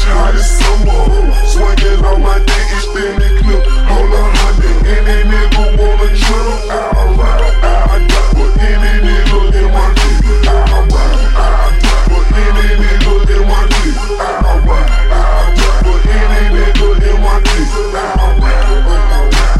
hot as summer. Swinging on my dick, extended clip, hold 100. Any nigga wanna trip, I'll ride, I'll die. But any nigga in my dick, I'll ride, I'll die. But any nigga in my dick, I'll ride, I'll die. But any nigga in my dick, I'll ride, I'll die.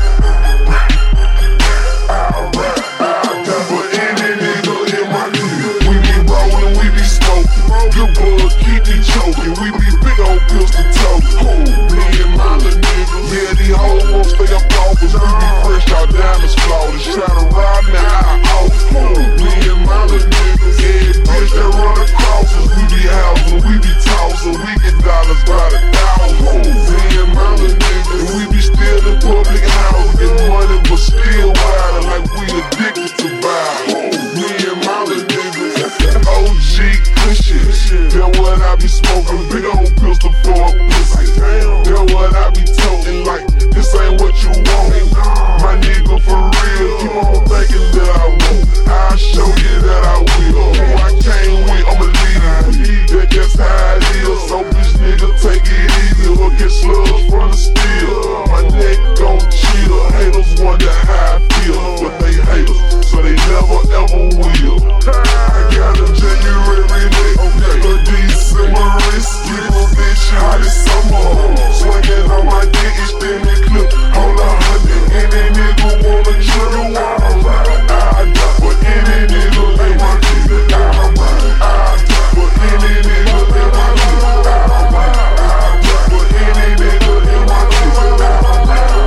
But any nigga in my dick, we be rollin', we be smoking. Good blood, keep me choking. We be big old pistol toting. Me and my little niggas, yeah, these hoes won't stay up off us. We be fresh, our diamonds flawless. Try to ride me, I off. Me and my little niggas, yeah, bitch that run across us. We be housing, we be tossing. We get dollars by the thousand. Me and my little niggas, we be still in public houses. Get money, but still wild like we addicted to violence. Me and my little niggas, OG cushion. That what I be smoking, big old pistol for a pussy. That what I be toting like, this ain't what you want. My nigga for real, keep on thinking that I won't. I'll show you that I will. Who I came with, I'ma leave. That's just how it is. So bitch nigga, take it easy or get slugs from the steel. My neck gon' chill. Haters wonder how I feel, but they hate us, so they never ever will. I got a January neck, a December wrist. Keep a bitch hot as summer. Swinging on my dick, extended clip, hold 100. Any nigga wanna trip, I'll ride, I'll die. But any nigga in my dick, I'll ride, I'll die. But any nigga in my dick, I'll ride, I'll die. But any nigga in my dick, I'll ride, I'll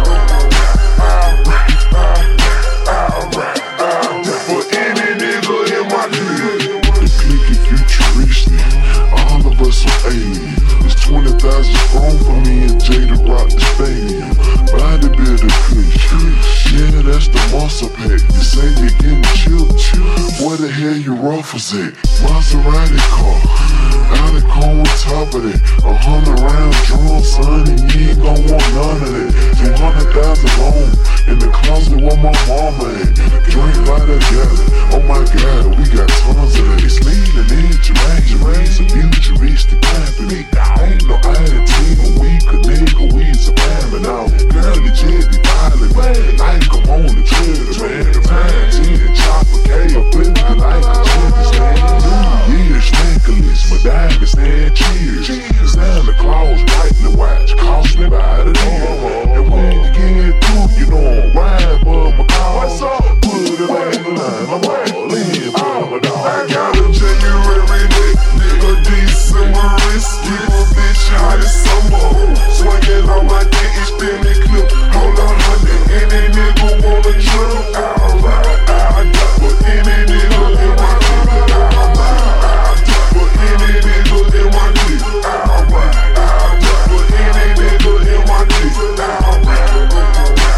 ride, I'll die. But any nigga in my dick. The clique if you futuristic, all of us are aliens. It's 20,000 strong for me and Jay to rock the stadium. Bodybuilder kush, yeah, that's the muscle pack. You say you're getting chilled, where the hell your ruffles at? Maserati car, out of car on top of that. 100 round drum, son, and you ain't gon' want none of that. 200,000 long in the closet where my mama at. Drink by the gallon, oh my god, we got tons of that. It's leaning in Jermaine's a futuristic company. Ain't no attitude, we could nigga, we's a family now. Girl, the jet be violent, man. Like I'm on the trailer, man. The pine, gin, chopper, K, or flip it like a chili stand. New Year's necklace, my diamond stand, cheers. Santa Claus, lightning watch, cost me by the year. And when you get through, you know I'm riding for my cause. Put it back in line, I'm all in for my dog. I got a January neck, nigga, December wrist. Keep a bitch hot as summer. Swinging on my dick, extended clip, hold 100. Any nigga wanna trip, I'll ride, I'll die. But any nigga in my dick, I'll ride, I'll die. But any nigga in my dick, I'll ride, I'll die. But any nigga in my dick, I'll ride, I'll die.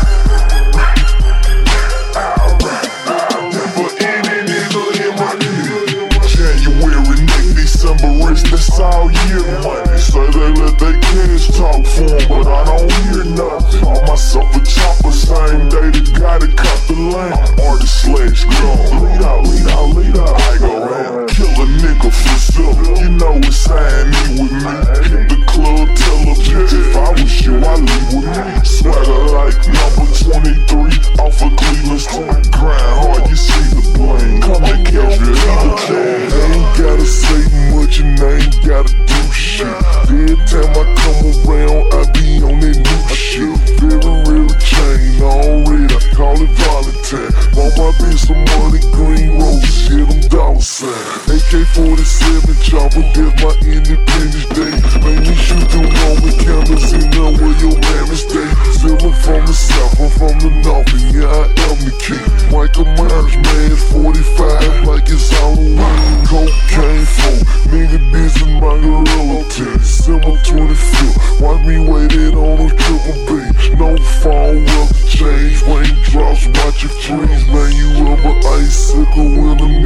But any nigga in my dick. January neck, December wrist, that's all year money. Say they let they cash talk for 'em, but I don't hear nothing. Bought myself a chopper, same day the guy that caught the lane. I'm artist slash gun. Lead out. I go round, kill a nigga for silver. You know it's sign me with me. Hit the club, tell a bitch if I was you, I leave with me. Swagger like number 23 off of Cleveland Street. Grind hard, you see the blame. Come and catch me either day. Ain't gotta say much and I ain't gotta do shit. Every time I come around, I be on that new shit. Very real chain, already, I call it Valentine. Bought my bitch some money, green roses, yeah, them dollar signs. AK-47 chopper, that's my Independence Day. Man, you shoot them Roman candles in there where your mammy stay. Silver from the south, I'm from the north, and yeah, I am the king. Michael Myers, man, 45 like it's Halloween. Cocaine flow, nigga, this is my gorilla tip. December 25th, watch me waiting on a triple B. No fall, weather change, raindrops, watch it freeze. Man, you ever icicle when a